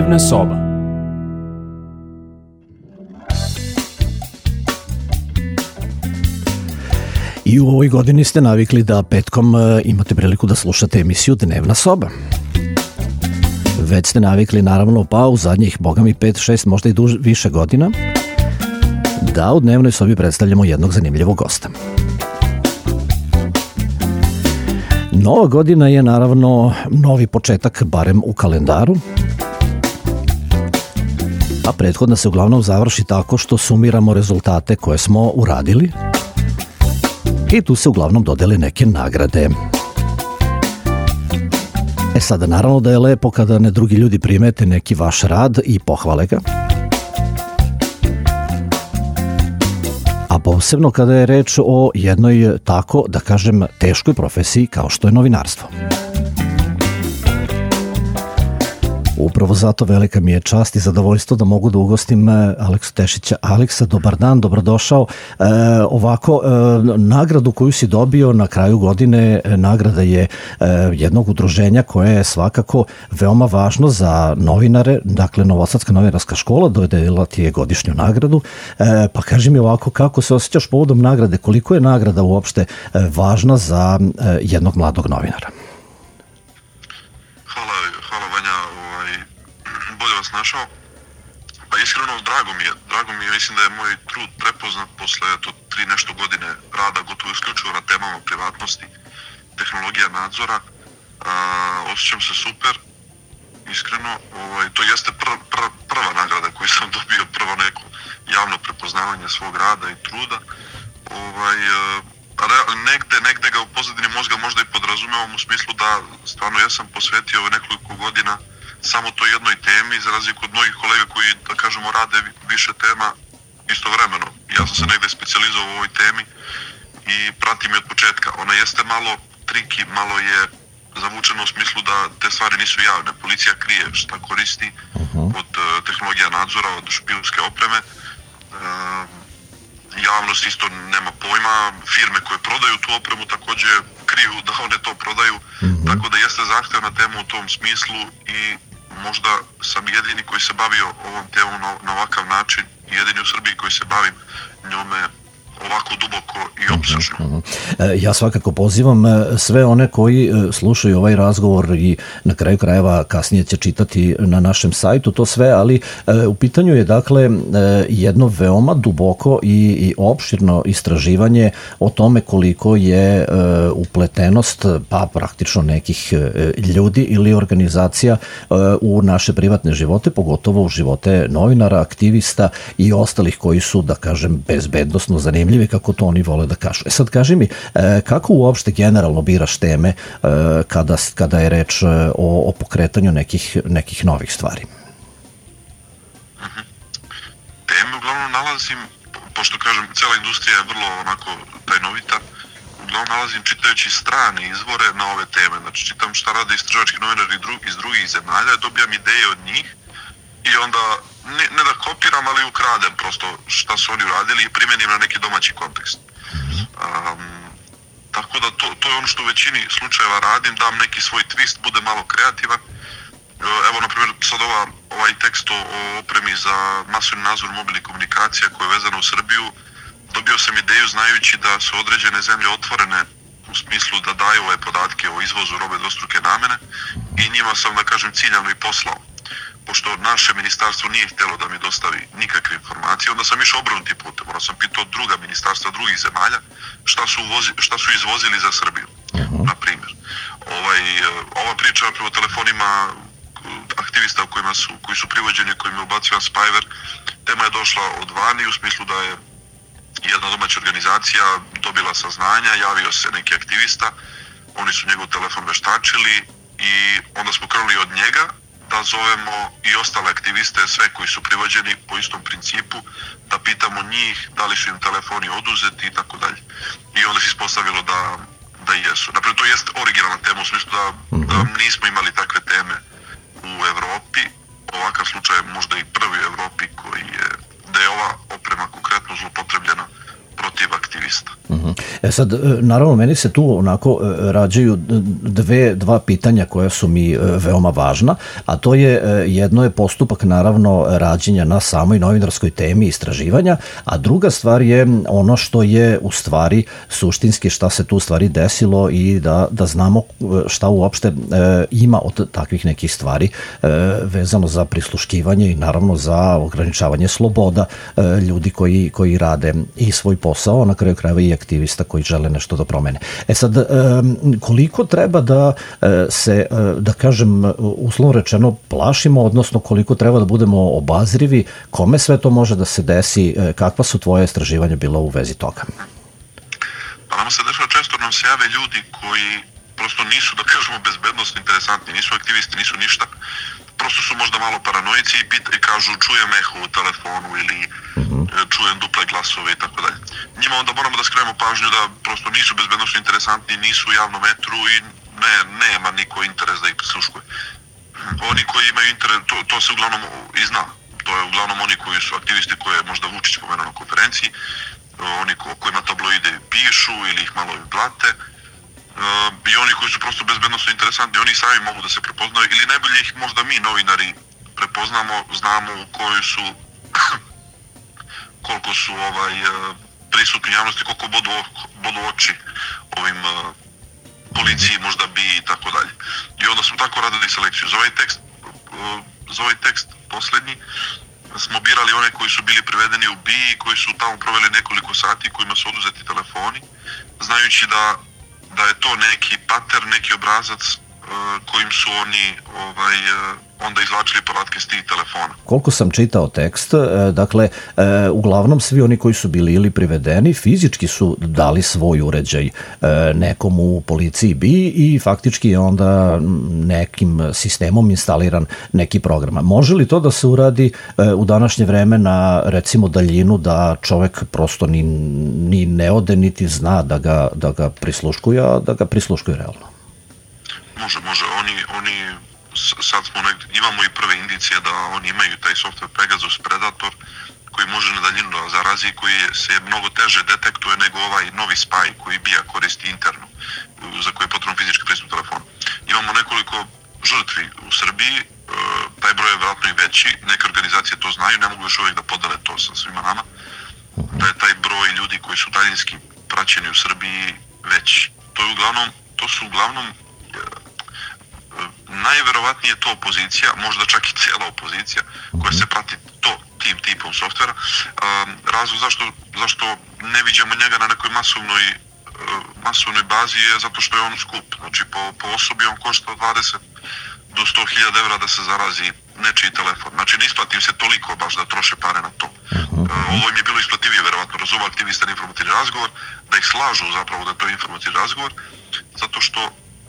Dnevna soba. I u ovoj godini ste navikli da petkom imate priliku da slušate emisiju Dnevna soba. Već ste navikli, naravno, pa u zadnjih, bogami, 5, 6, možda i više godina, da u Dnevnoj sobi predstavljamo jednog zanimljivog gosta. Nova godina je, naravno, novi početak, barem u kalendaru, a prethodna se uglavnom završi tako što sumiramo rezultate koje smo uradili i tu se uglavnom dodele neke nagrade. Sada, naravno da je lepo kada ne drugi ljudi primete neki vaš rad i pohvale ga, a posebno kada je reč o jednoj, tako da kažem, teškoj profesiji kao što je novinarstvo. Upravo zato velika mi je čast i zadovoljstvo da mogu da ugostim Aleksu Tešića. Aleksa, dobar dan, dobrodošao. Nagradu koju si dobio na kraju godine, nagrada je jednog udruženja koje je svakako veoma važno za novinare, dakle Novosadska novinarska škola dodelila ti je godišnju nagradu. Pa kaži mi ovako, kako se osjećaš povodom nagrade, koliko je nagrada uopšte važna za jednog mladog novinara? Hvala Vanja, bolje vas našao. Pa iskreno drago mi je, mislim da je moj trud prepoznat posle 3 nešto godine rada gotovo isključivo na temama privatnosti, tehnologija nadzora. Osjećam se super, iskreno, to jeste prva nagrada koju sam dobio, prvo neko javno prepoznavanje svog rada i truda. Negde ga u pozadini mozga možda i podrazumevam u smislu da stvarno ja sam posvetio nekoliko godina samo toj jednoj temi, za razliku od mnogih kolega koji, da kažemo, rade više tema istovremeno. Ja sam se negde specijalizovao u ovoj temi i pratim je od početka. Ona jeste malo triki, malo je zavučena u smislu da te stvari nisu javne. Policija krije šta koristi od tehnologija nadzora, od špijunske opreme. Javnost isto nema pojma, firme koje prodaju tu opremu također kriju da one to prodaju, tako da jeste zahtevna tema u tom smislu i možda sam jedini koji se bavio ovom temom na ovakav način, jedini u Srbiji koji se bavim njome ovako duboko i opsežno. Ja svakako pozivam sve one koji slušaju ovaj razgovor i na kraju krajeva kasnije će čitati na našem sajtu to sve, ali u pitanju je dakle jedno veoma duboko i opširno istraživanje o tome koliko je upletenost pa praktično nekih ljudi ili organizacija u naše privatne živote, pogotovo u živote novinara, aktivista i ostalih koji su, da kažem, bezbednosno zanimljivi, kako to oni vole da kažu. Sad kaži mi, kako uopšte generalno biraš teme kada je reč o pokretanju nekih novih stvari? Teme uglavnom nalazim, pošto kažem, cijela industrija je vrlo onako tajnovita, uglavnom nalazim čitajući strane izvore na ove teme. Znači čitam šta rade istraživački novinari iz drugih zemalja, dobijam ideje od njih i onda ne da kopiram, ali ukradem prosto šta su oni uradili i primenim na neki domaći kontekst. Tako da to je ono što u većini slučajeva radim, dam neki svoj twist, bude malo kreativan. Evo, na primjer, sad ovaj tekst o opremi za masovni nadzor mobilnih komunikacija koja je vezana u Srbiju, dobio sam ideju znajući da su određene zemlje otvorene u smislu da daju ove podatke o izvozu robe dvostruke namene i njima sam, da kažem, ciljano i poslao. Pošto naše ministarstvo nije htjelo da mi dostavi nikakve informacije, onda sam išao obrnuti putem. Onda sam pitao druga ministarstva drugih zemalja šta su izvozili za Srbiju, na primjer. Ova priča prvo telefonima aktivista koji su privođeni, kojima je ubacio spyware, tema je došla od vani u smislu da je jedna domaća organizacija dobila saznanja, javio se neki aktivista, oni su njegov telefon veštačili i onda smo krenuli od njega da zovemo i ostale aktiviste, sve koji su privođeni po istom principu, da pitamo njih da li su im telefoni oduzeti i tako dalje. I onda se ispostavilo da jesu. Naprijed, to jest originalna tema u smislu da nismo imali takve teme u Evropi. Ovakav slučaj je možda i prvi u Evropi da je ova oprema konkretno zlopotrebljena protiv aktivista. Sad, naravno, meni se tu onako rađaju dva pitanja koja su mi veoma važna, a to je, jedno je postupak naravno rađenja na samoj novinarskoj temi istraživanja, a druga stvar je ono što je u stvari suštinski, šta se tu u stvari desilo i da znamo šta uopšte ima od takvih nekih stvari vezano za prisluškivanje i naravno za ograničavanje sloboda ljudi koji rade i svoj posao, na kraju krajeva i aktivista koji žele nešto da promene. Sad, koliko treba da se, da kažem, uslovno rečeno plašimo, odnosno koliko treba da budemo obazrivi, kome sve to može da se desi, kakva su tvoje istraživanja bila u vezi toga? Pa nam se dešava često, nam se jave ljudi koji prosto nisu, da kažemo, bezbednostno interesantni, nisu aktivisti, nisu ništa, prosto su možda malo paranoici i kažu čujem eho u telefonu ili čujem duple glasove i tako dalje. Njima onda moramo da skrenemo pažnju da prosto nisu bezbednostno interesantni, nisu u javnom metru i nema niko interes da ih prisluškuje. Oni koji imaju interes, to se uglavnom i zna, to je uglavnom oni koji su aktivisti koje je možda Vučić pomenuo na konferenciji, oni kojima tabloide pišu ili ih malo blate, i oni koji su prosto bezbednostno interesantni, oni sami mogu da se prepoznaju ili najbolje ih možda mi novinari prepoznamo, znamo u kojoj su koliko su prisutni javnosti, koliko bodu oči ovim policiji, možda bi i tako dalje. I onda smo tako radili selekciju. Za ovaj tekst poslednji smo birali one koji su bili privedeni u BIA, koji su tamo proveli nekoliko sati, kojima su oduzeti telefoni, znajući da je to neki pattern, neki obrazac kojim su oni onda izvlačili podatke s tih telefona. Koliko sam čitao tekst, dakle, uglavnom svi oni koji su bili ili privedeni, fizički su dali svoj uređaj nekom u policiji BIA i faktički je onda nekim sistemom instaliran neki program. Može li to da se uradi u današnje vreme na, recimo, daljinu, da čovek prosto ni ne ode, niti zna da ga prisluškuje, a da ga prisluškuje realno? Može. Oni sad imamo i prve indicije da oni imaju taj software Pegasus Predator koji može na daljinu da zarazi, koji se mnogo teže detektuje nego ovaj novi spy koji BIA koristi interno, za koji je potrebno fizički pristup telefonu. Imamo nekoliko žrtvi u Srbiji, taj broj je vjerojatno i veći, neke organizacije to znaju, ne mogu još uvijek da podele to sa svima nama, da je taj broj ljudi koji su daljinski praćeni u Srbiji veći. To su uglavnom najverovatnije to opozicija, možda čak i cijela opozicija koja se prati tim tipom softvera. Razlog zašto ne viđamo njega na nekoj masovnoj bazi je zato što je on skup. Znači po osobi on košta 20 do 100.000 evra da se zarazi nečiji telefon. Znači ne isplatim se toliko baš da troše pare na to. Ovo im je bilo isplativije verovatno, razume aktivista na informativni razgovor, da ih slažu zapravo da to je informativni razgovor, zato što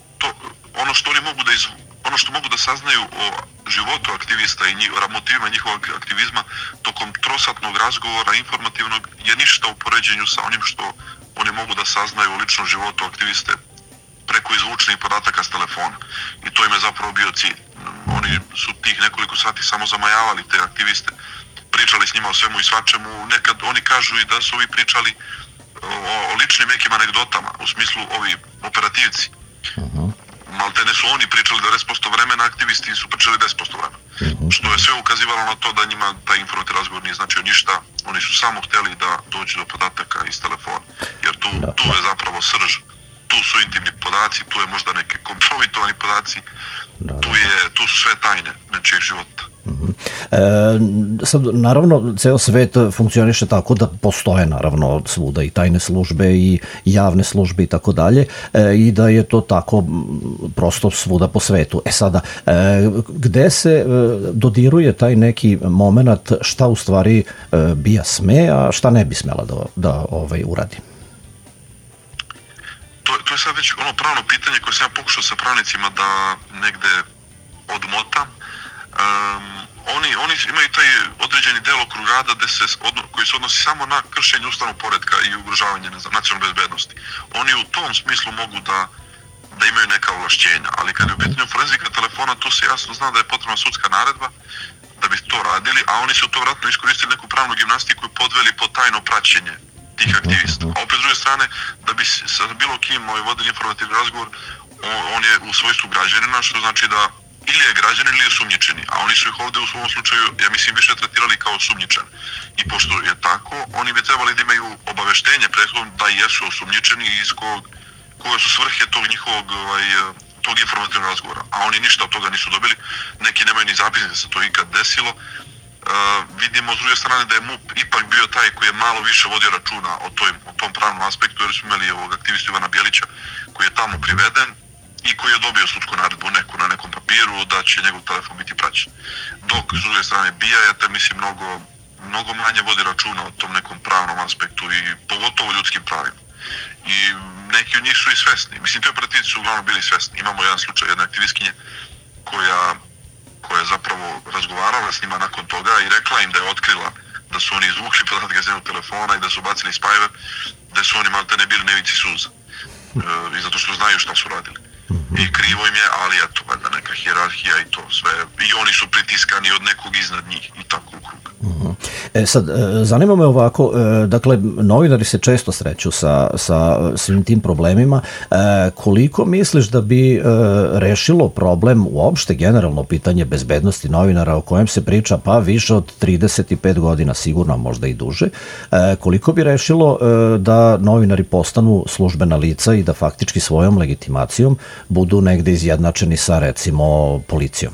ono što mogu da saznaju o životu aktivista i motivima njihovog aktivizma tokom trosatnog razgovora informativnog je ništa u poređenju sa onim što oni mogu da saznaju o ličnom životu aktiviste preko izvučenih podataka s telefona. I to im je zapravo bio cilj. Oni su tih nekoliko sati samo zamajavali te aktiviste, pričali s njima o svemu i svačemu. Nekad oni kažu i da su ovi pričali o ličnim nekim anegdotama, u smislu ovi operativci. Maltene su oni pričali 90% vremena, aktivisti su pričali 10% vremena. Što je sve ukazivalo na to da njima taj informativni razgovor nije značio ništa, oni su samo htjeli da dođu do podataka iz telefona. Jer tu je zapravo srž, tu su intimni podaci, tu je možda neke kompromitovani podaci, tu su sve tajne nečijeg života. Sad, naravno, ceo svet funkcioniše tako da postoje naravno svuda i tajne službe i javne službe i tako dalje i da je to tako prosto svuda po svetu. Sada, gde se dodiruje taj neki moment šta u stvari BIA sme, a šta ne bi smela da uradi? To je sad već ono pravno pitanje koje sam ja pokušao sa pravnicima da negde odmotam. Oni imaju taj određeni delokrug rada koji se odnosi samo na kršenje ustavnog poretka i ugrožavanje nacionalne bezbednosti. Oni u tom smislu mogu da imaju neka ovlašćenja, ali kad je u pitanju forenzika telefona, tu se jasno zna da je potrebna sudska naredba da bi to radili, a oni su to vratno iskoristili neku pravnu gimnastiku i podveli po tajno praćenje tih aktivista. A opet s druge strane, da bi sa bilo kim vodili informativni razgovor, on je u svojstvu građanina, što znači da ili je građanin ili je osumnjičeni, a oni su ih ovdje u svom slučaju, ja mislim, više tretirali kao osumnjičen. I pošto je tako, oni bi trebali da imaju obaveštenje prethodno da jesu osumnjičeni i iz koje su svrhe tog njihovog tog informativnog razgovora. A oni ništa od toga nisu dobili, neki nemaju ni zapisnice da se to ikad desilo. Vidimo s druge strane da je MUP ipak bio taj koji je malo više vodio računa o tom pravnom aspektu, jer su imali ovog aktivistu Ivana Bjelića koji je tamo priveden i koji je dobio sudsku naredbu na nekom papiru da će njegov telefon biti praćen. Dok s druge strane Bijajete, mislim, mnogo manje vodi računa o tom nekom pravnom aspektu i pogotovo ljudskim pravima. I neki od njih su i svesni. Mislim, te operativci su uglavnom bili svesni. Imamo jedan slučaj jedne aktivistkinje koja je zapravo razgovarala s njima nakon toga i rekla im da je otkrila da su oni izvukli podatke iz njenog telefona i da su bacili spajeve, da su oni malte ne bili nevici suza. I zato što znaju šta su radili. I krivo im je, ali eto, valjda neka hijerarhija i to sve. I oni su pritiskani od nekog iznad njih i tako u krug. Sad, zanima me ovako, dakle, novinari se često sreću sa svim tim problemima. Koliko misliš da bi rešilo problem uopšte generalno pitanje bezbednosti novinara o kojem se priča pa više od 35 godina, sigurno, možda i duže, koliko bi rešilo da novinari postanu službena lica i da faktički svojom legitimacijom budu negde izjednačeni sa, recimo, policijom?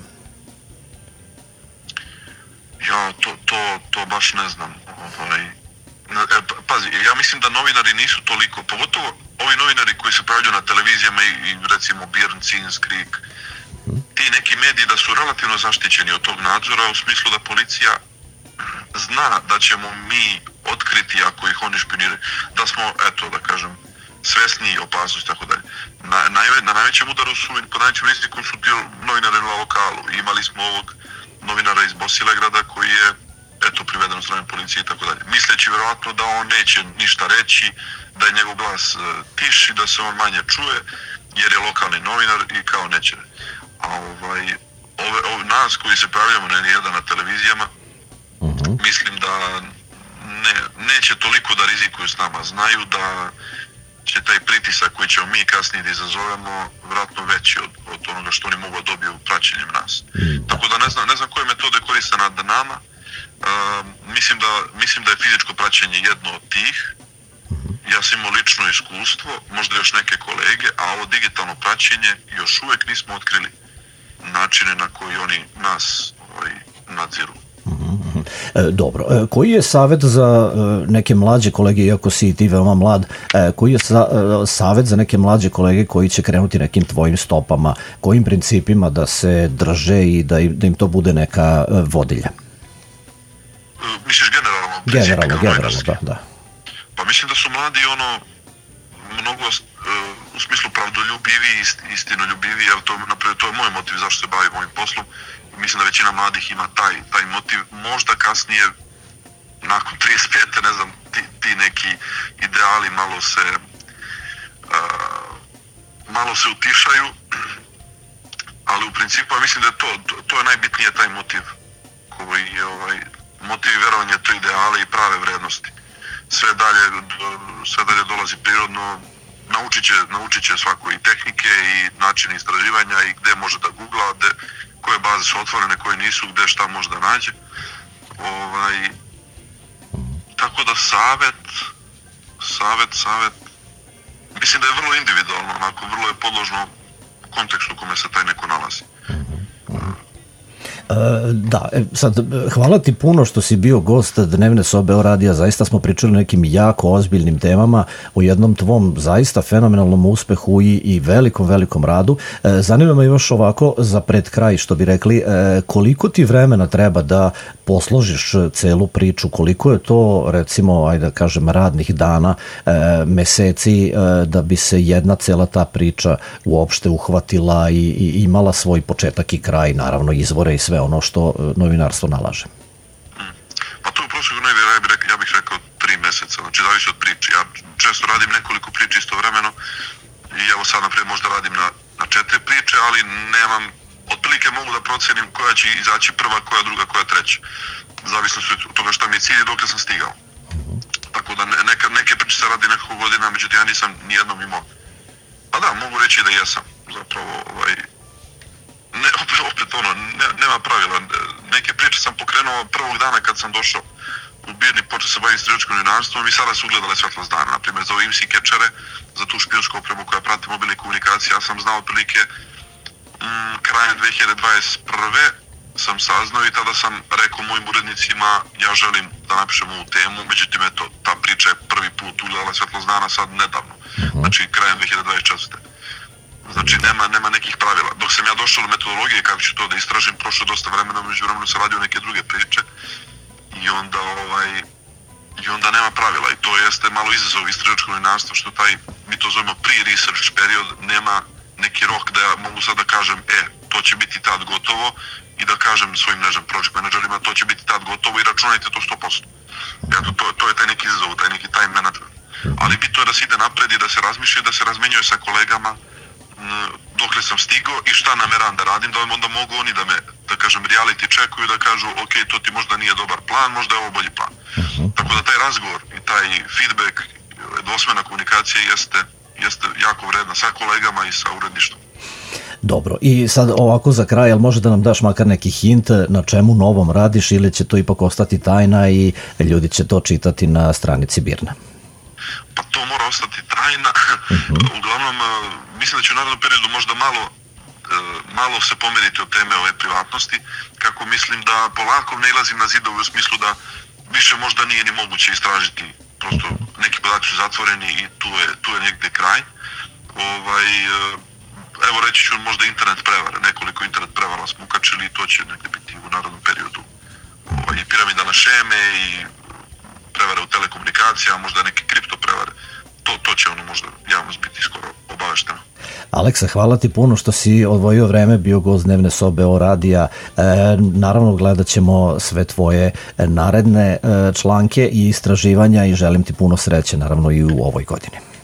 Ja to baš ne znam. Pazi, ja mislim da novinari nisu toliko, pogotovo ovi novinari koji se pravljaju na televizijama i recimo Björn, Cinskrik, ti neki mediji da su relativno zaštićeni od tog nadzora u smislu da policija zna da ćemo mi otkriti ako ih oni špioniraju, da smo, eto da kažem, svesni opasnosti i tako dalje. Na najvećem udaru su, pod najvećim rizikom su ti novinari na lokalu. Imali smo ovog novinara iz Bosilegrada koji je priveden od strane policije i tako dalje. Misleći vjerovatno da on neće ništa reći, da je njegov glas tiši, da se on manje čuje, jer je lokalni novinar i kao neće. A nas koji se pravljamo na televizijama, mislim da neće toliko da rizikuju s nama. Znaju da će taj pritisak koji ćemo mi kasnije da izazovemo vjerojatno veći od onoga što oni mogu dobiju praćenjem nas. Tako da ne znam koje metode koriste nad nama. Mislim da je fizičko praćenje jedno od tih. Ja sam imao lično iskustvo, možda još neke kolege, a ovo digitalno praćenje još uvijek nismo otkrili načine na koji oni nas nadziru. Dobro. Koji je savjet za neke mlađe kolege, iako si ti veoma mlad, koji je savjet za neke mlađe kolege koji će krenuti nekim tvojim stopama, kojim principima da se drže i da im to bude neka vodilja? Misliš generalno? Generalno, da. Pa mislim da su mladi mnogo u smislu pravdoljubivi, istinoljubivi, to je moj motiv zašto se bavim ovim poslom. Mislim da većina mladih ima taj motiv, možda kasnije, nakon 35. ne znam, ti neki ideali malo se utišaju, ali u principu ja mislim da je to je najbitnije, taj motiv koji je motiv vjerovanja, to ideale i prave vrednosti. Sve dalje dolazi prirodno, naučit će svako i tehnike i načine istraživanja i gde može da googla, koje baze su otvorene, koje nisu, gde šta može da nađe. Tako da savjet, mislim da je vrlo individualno, vrlo je podložno kontekstu u kome se taj neko nalazi. Da, sad, hvala ti puno što si bio gost Dnevne sobe O radija, zaista smo pričali o nekim jako ozbiljnim temama, o jednom tvom zaista fenomenalnom uspehu i velikom radu. Zanima me još ovako za pred kraj, što bi rekli, koliko ti vremena treba da posložiš celu priču, koliko je to, recimo, ajde da kažem, radnih dana, meseci, da bi se jedna cela ta priča uopšte uhvatila i imala svoj početak i kraj, naravno izvore i sve ono što novinarstvo nalaže? Pa to u prosjeku ja bih rekao 3 mjeseca, znači zavisi od priče. Ja često radim nekoliko priča istovremeno i evo sad naprijed možda radim na 4 priče, ali nemam, otprilike mogu da procenim koja će izaći prva, koja druga, koja treća. Zavisno su od toga šta mi je cilj i dok sam stigao. tako da neke priče se radi nekoliko godina, međutim ja nisam nijednom imao. Pa da, mogu reći da jesam, zapravo, opet nema pravila. Neke priče sam pokrenuo prvog dana kad sam došao u Birni, počeo se baviti istraživačkim novinarstvom i sada su ugledale svetlost dana. Naprimjer, za IMSI catchere, za tu špionsku opremu koja prati mobilne komunikacije, ja sam znao otprilike krajem 2021. sam saznao i tada sam rekao mojim urednicima ja želim da napišem ovu temu, međutim eto, ta priča je prvi put ugledala svetlost dana sad nedavno, znači krajem 2024. Znači nema nekih pravila. Dok sam ja došao do metodologije kako ću to da istražim, prošlo dosta vremena, međuvremenu sam radio neke druge priče i onda nema pravila i to jeste malo izazov istraživačkog novinarstva, što taj, mi to zovemo pre-research period, nema neki rok da ja mogu sad da kažem to će biti tad gotovo i da kažem svojim project managerima to će biti tad gotovo i računajte to 100%. To je taj neki izazov, taj neki time management. Ali bitno je da se ide napred i da se razmišlja i da se razmenjuje sa kolegama dokle sam stigao i šta nameravam da radim, da onda mogu oni da me, da kažem, reality checkuju, da kažu ok, to ti možda nije dobar plan, možda je ovo bolji plan. Tako da taj razgovor i taj feedback, dvosmjerna komunikacija jeste jako vredna sa kolegama i sa uredništvom. Dobro, i sad ovako za kraj, jel može da nam daš makar neki hint na čemu novom radiš ili će to ipak ostati tajna i ljudi će to čitati na stranici Birna? Pa to mora ostati tajna. Uglavnom, mislim da će u narednom periodu možda malo se pomeriti od teme ove privatnosti, kako mislim da polako nailazim na zidove u smislu da više možda nije ni moguće istražiti, prosto neki podaci su zatvoreni i tu je negdje kraj. Evo reći ću možda internet prevare, nekoliko internet prevara smo ukačili i to će negdje biti u narednom periodu. I piramidalne šeme i prevare u telekomunikacijama, možda neke kripto prevare. To će možda javnost biti skoro obaveštena. Aleksa, hvala ti puno što si odvojio vreme, bio gost Dnevne sobe O radija. Naravno, gledat ćemo sve tvoje naredne članke i istraživanja i želim ti puno sreće, naravno i u ovoj godini.